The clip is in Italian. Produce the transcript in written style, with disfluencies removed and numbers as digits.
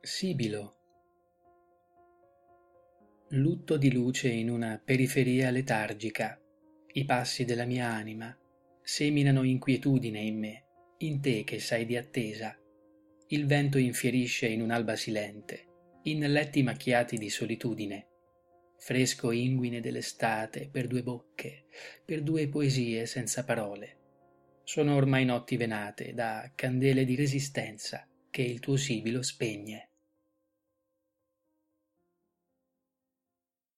Sibilo. Lutto di luce in una periferia letargica. I passi della mia anima seminano inquietudine in me, in te che sai di attesa. Il vento infierisce in un'alba silente, in letti macchiati di solitudine. Fresco inguine dell'estate per due bocche, per due poesie senza parole. Sono ormai notti venate da candele di resistenza che il tuo sibilo spegne.